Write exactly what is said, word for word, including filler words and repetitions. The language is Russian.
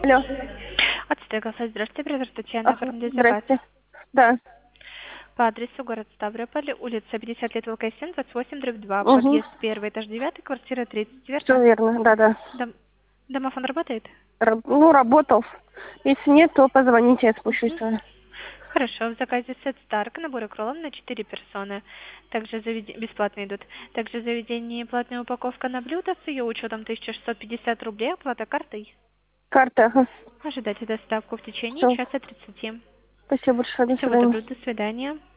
Алло. Отстегов, здравствуйте, оператор Татьяна, Ага, оформляет заказ. здрасте. Да. По адресу город Ставрополь, улица пятьдесят лет ВКС, двадцать восемь, дробь два, Угу. подъезд первый, этаж девятый, квартира тридцать, Все верно? верно, да-да. Дом... Домофон работает? Раб- Ну, работал. Если нет, то позвоните, я спущусь Мгм. туда. Хорошо, в заказе сет Старк, набор кролов на четыре персоны. Также завед... бесплатно идут. Также в заведении платная упаковка на блюдо с ее учетом тысяча шестьсот пятьдесят рублей, оплата картой. Карта, ага. Ожидайте доставку в течение Все. часа тридцати. Спасибо большое, до Всего свидания. доброго, до свидания.